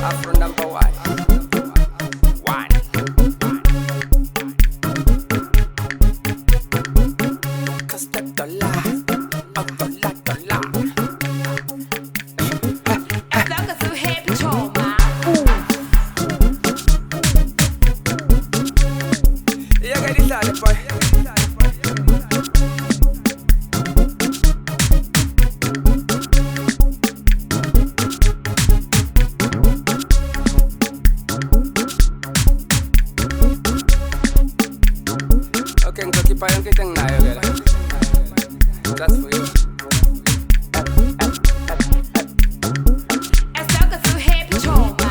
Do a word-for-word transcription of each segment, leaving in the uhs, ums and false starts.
Afro number one. One. Cause the dollar, a dollar, dollar. As long as you happy, Choma. Yeah, get this out of the boy. Okay, ngoki pa yung kitang nayo, girl. That's for you. As long as you happy, Choma.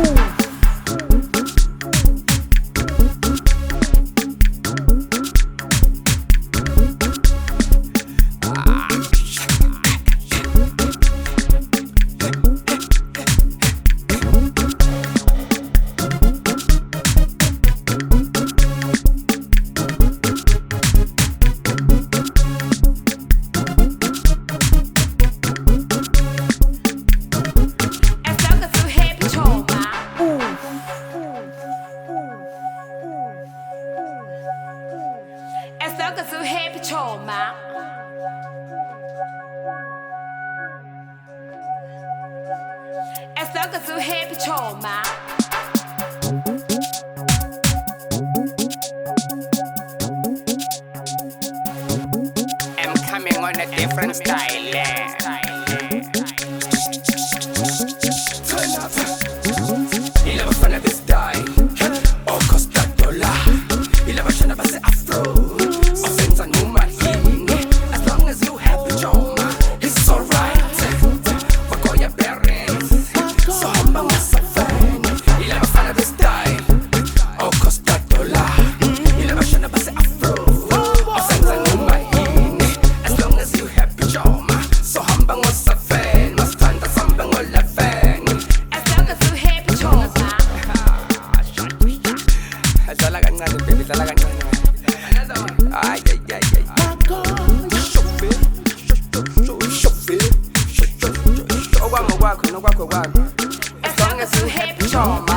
As long as you happy, Choma. As long as you happy, Choma. As long as you happy, Choma. I'm coming on a different style. Yeah. Turn up. Ilabas pa na this style. O costa dollar. Ilabas siya na ba si Afro? Pasensan mo mahingi. As long as you happy, Choma, it's alright. Wag ko yaberin. So hambang nasa fan. Ilabas pa na this style. O costa dollar. Ilabas siya na ba si Afro? Pasensan mo mahingi. As long as you happy, Choma, so hambang mo sa fan. Mas tanda sambang mo la fan. As long as you happy, Choma. Talagang nga din, baby, talagang nga din. Ay, ay, ay, ay. Shofil, shofil, shofil, shofil. Owako, wako, no wako, wako. As long as you happy, Choma.